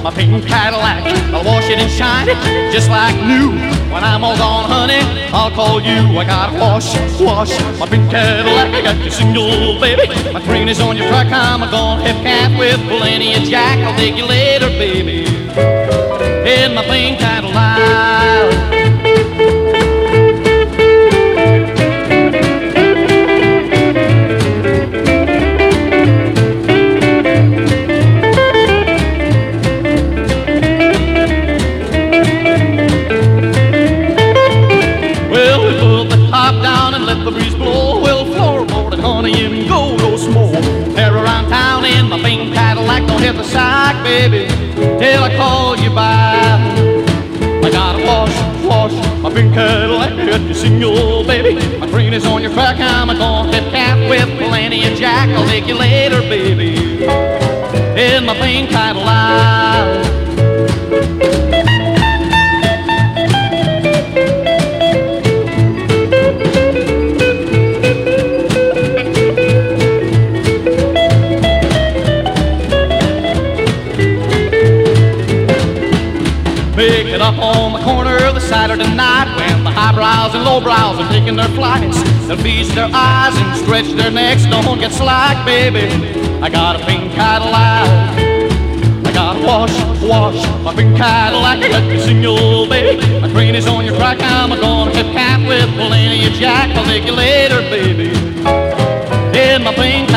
my pink Cadillac. I'll wash it and shine it just like new. When I'm all gone, honey, I'll call you. I gotta wash my pink Cadillac. I got your single, baby. My green is on your truck. I'm gonna hip cat with plenty of jack. I'll take you later, baby, in my pink Cadillac. Let the breeze blow, we'll floorboard and honey and go small. Tear around town in my pink Cadillac, don't hit the sack, baby, till I call you back. I gotta wash my pink Cadillac, get you single, baby. My green is on your crack, I'm gonna hit cat with plenty of jack. I'll take you later, baby, in my pink Cadillac. Pick it up on the corner of the Saturday night when the highbrows and lowbrows are taking their flights. They'll feast their eyes and stretch their necks, don't get slack, baby. I got a pink Cadillac. I gotta wash my pink Cadillac. I got you single, baby. My green is on your crack. I'm gonna hip cat with plenty of jack. I'll take you later, baby, in my pink